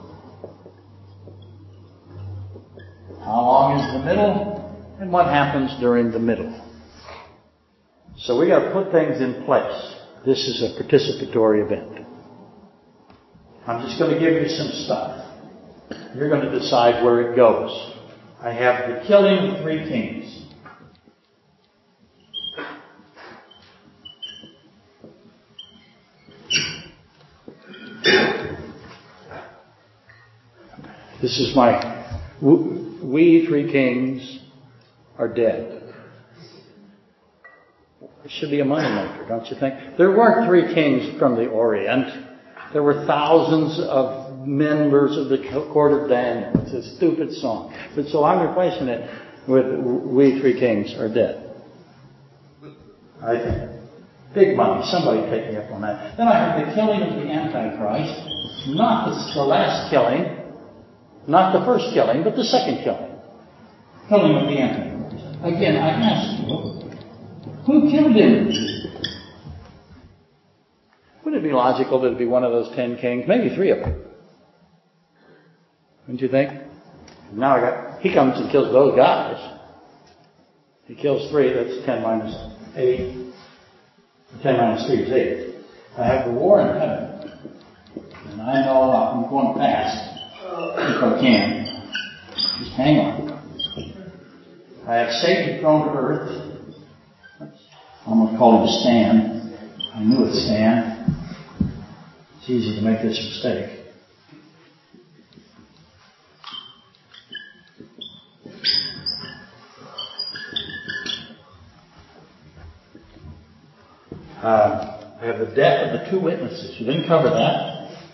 How long is the middle? And what happens during the middle? So we got to put things in place. This is a participatory event. I'm just going to give you some stuff. You're going to decide where it goes. I have the killing of 3 kings. This is my, we 3 kings are dead. It should be a moneymaker, don't you think? There weren't 3 kings from the Orient. There were thousands of members of the court of Daniel. It's a stupid song. But so I'm replacing it with we 3 kings are dead. I think. Big money. Somebody take me up on that. Then I have the killing of the Antichrist. Not the last killing. Not the first killing, but the second killing. Killing of the Antichrist. Again, I ask you, who killed him? Wouldn't it be logical that it be one of those 10 kings? Maybe 3 of them. Wouldn't you think? Now he comes and kills those guys. He kills 3, that's 10 minus 8. 10 minus 3 is 8. I have the war in heaven. And I know I'm going fast. If I can. Just hang on. I have Satan thrown to earth. I almost called it a stand. I knew it's stand. It's easy to make this mistake. I have the death of the 2 witnesses. We didn't cover that.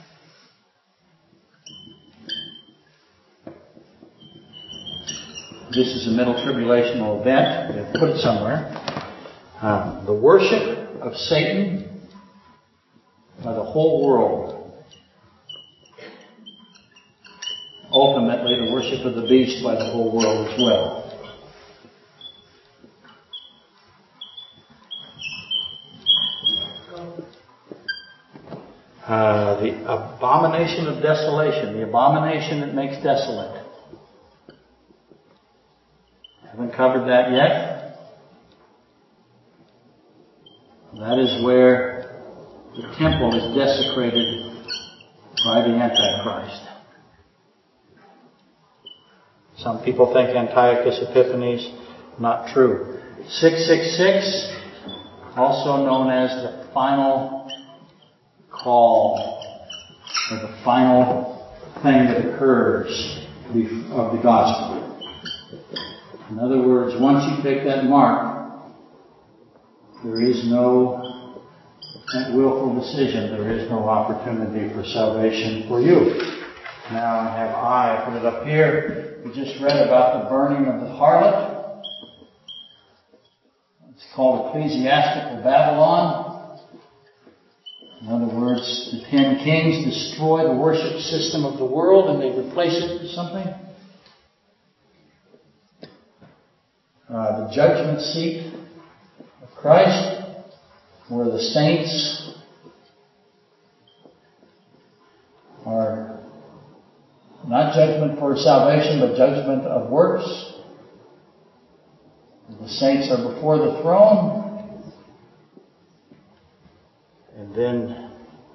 This is a middle tribulational event. We have to put it somewhere. The worship of Satan by the whole world. Ultimately, the worship of the beast by the whole world as well. The abomination of desolation. The abomination that makes desolate. Haven't covered that yet. That is where the temple is desecrated by the Antichrist. Some people think Antiochus Epiphanes. Not true. 666, also known as the final call, or the final thing that occurs of the gospel. In other words, once you take that mark, there is no willful decision. There is no opportunity for salvation for you. Now I put it up here. We just read about the burning of the harlot. Let's called ecclesiastical Babylon. In other words, the 10 kings destroy the worship system of the world and they replace it with something. The judgment seat of Christ, where the saints are not judgment for salvation, but judgment of works. The saints are before the throne. And then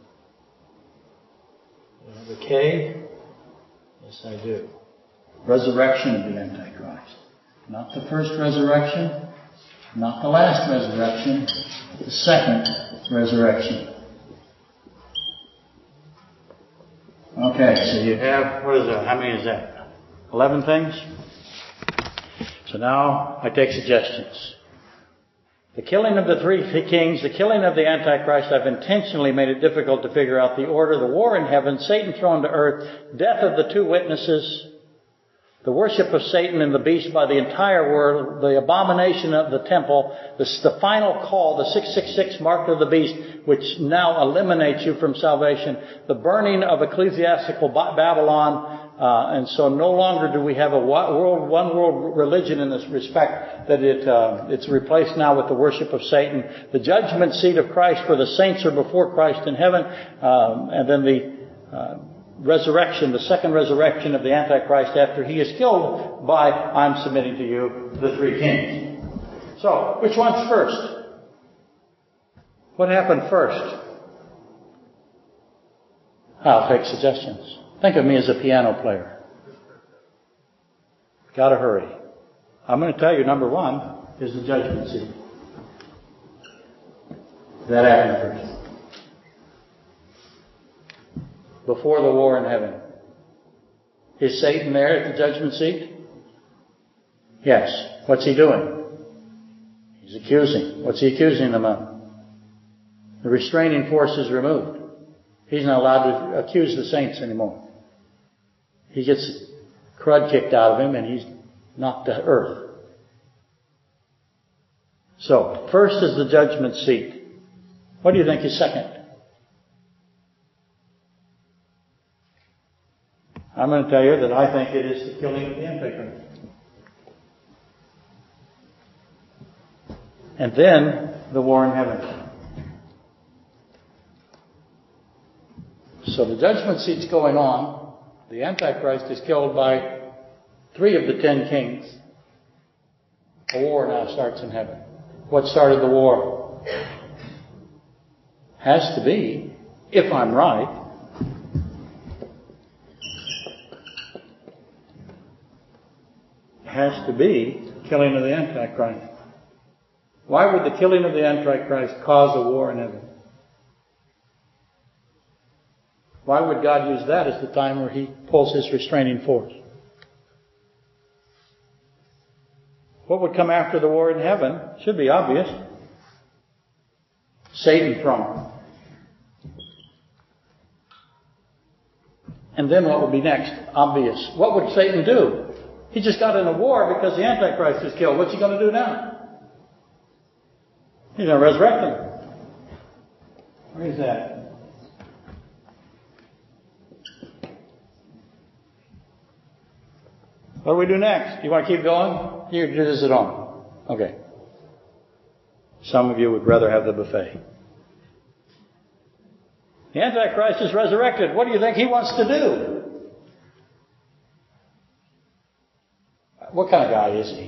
the cave. Yes, I do. Resurrection of the Antichrist. Not the first resurrection, not the last resurrection, the second resurrection. Okay, so you have, what is that? How many is that? 11 things? So now I take suggestions. The killing of the 3 kings, the killing of the Antichrist, I've intentionally made it difficult to figure out the order, the war in heaven, Satan thrown to earth, death of the 2 witnesses, the worship of Satan and the beast by the entire world, the abomination of the temple, the final call, the 666 mark of the beast, which now eliminates you from salvation, the burning of ecclesiastical Babylon, and so no longer do we have a one world religion in this respect, that it's replaced now with the worship of Satan, the judgment seat of Christ where the saints are before Christ in heaven, and then the resurrection, the second resurrection of the Antichrist after he is killed by, I'm submitting to you, the 3 kings. So, which one's first? What happened first? I'll take suggestions. Think of me as a piano player. Gotta hurry. I'm going to tell you, number 1 is the judgment seat. That happened first. Before the war in heaven. Is Satan there at the judgment seat? Yes. What's he doing? He's accusing. What's he accusing them of? The restraining force is removed. He's not allowed to accuse the saints anymore. He gets crud kicked out of him and he's knocked to earth. So, first is the judgment seat. What do you think is second? I'm going to tell you that I think it is the killing of the Antichrist. And then the war in heaven. So the judgment seat's going on. The Antichrist is killed by 3 of the 10 kings. A war now starts in heaven. What started the war? Has to be, if I'm right, has to be killing of the Antichrist. Why would the killing of the Antichrist cause a war in heaven? Why would God use that as the time where he pulls his restraining force? What would come after the war in heaven? Should be obvious. Satan thrown. And then what would be next? Obvious. What would Satan do? He just got in a war because the Antichrist is killed. What's he going to do now? He's going to resurrect him. Where is that? What do we do next? Do you want to keep going? You do this at home. Okay. Some of you would rather have the buffet. The Antichrist is resurrected. What do you think he wants to do? What kind of guy is he?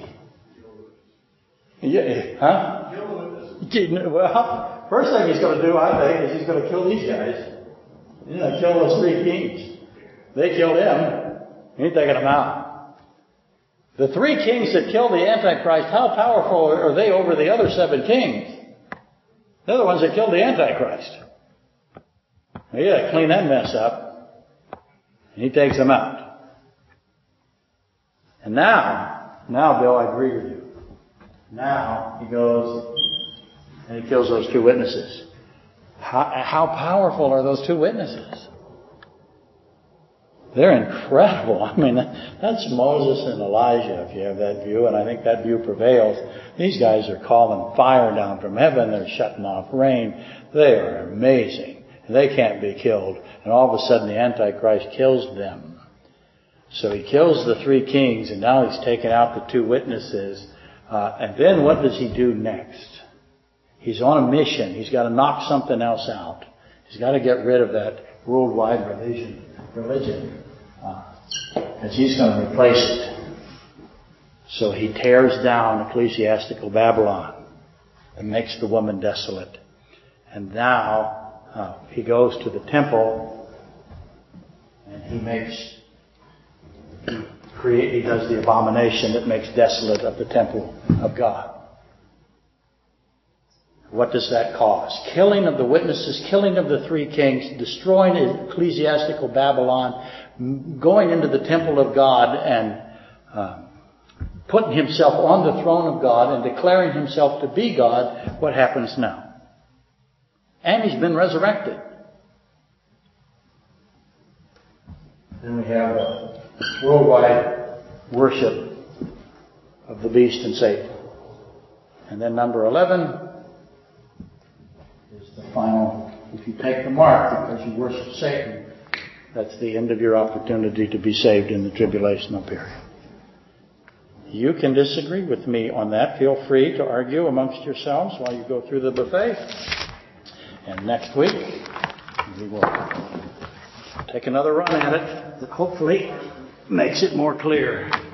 Yeah, huh? Well, first thing he's going to do, I think, is he's going to kill these guys. He's going to kill those 3 kings. They killed him. He ain't taking them out. The 3 kings that killed the Antichrist, how powerful are they over the other 7 kings? They're the ones that killed the Antichrist. He got to clean that mess up. And he takes them out. And now, Bill, I agree with you. Now he goes and he kills those 2 witnesses. How powerful are those 2 witnesses? They're incredible. I mean, that's Moses and Elijah, if you have that view, and I think that view prevails. These guys are calling fire down from heaven. They're shutting off rain. They are amazing. They can't be killed. And all of a sudden the Antichrist kills them. So he kills the 3 kings, and now he's taken out the 2 witnesses. And then what does he do next? He's on a mission. He's got to knock something else out. He's got to get rid of that worldwide religion. Because he's going to replace it. So he tears down ecclesiastical Babylon and makes the woman desolate. And now he goes to the temple and he does the abomination that makes desolate of the temple of God. What does that cause? Killing of the witnesses, killing of the 3 kings, destroying ecclesiastical Babylon, going into the temple of God and putting himself on the throne of God and declaring himself to be God. What happens now? And he's been resurrected. Then we have worldwide worship of the beast and Satan. And then number 11 is the final. If you take the mark because you worship Satan, that's the end of your opportunity to be saved in the tribulational period. You can disagree with me on that. Feel free to argue amongst yourselves while you go through the buffet. And next week, we will take another run at it that hopefully makes it more clear.